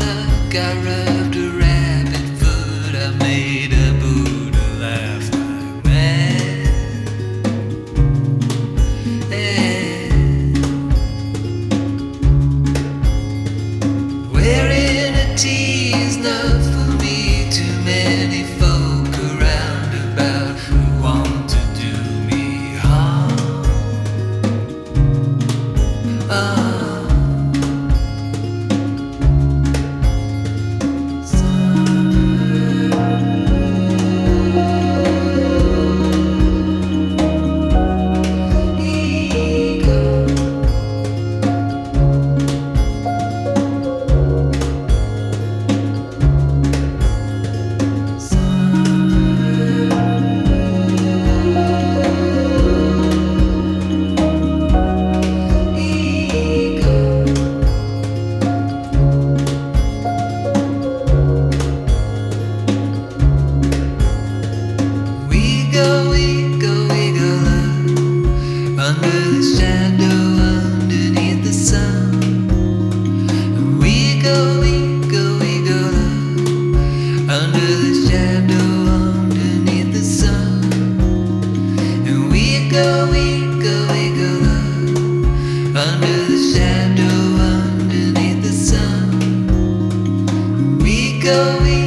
luck, I rubbed a rabbit foot. I made a Buddha laugh like mad. Yeah. Wearing a tee is not for me. Too many folk around about who want to do me harm. Under the shadow, underneath the sun. We go love. Under the shadow, underneath the sun. And we go love. Under the shadow, underneath the sun. We go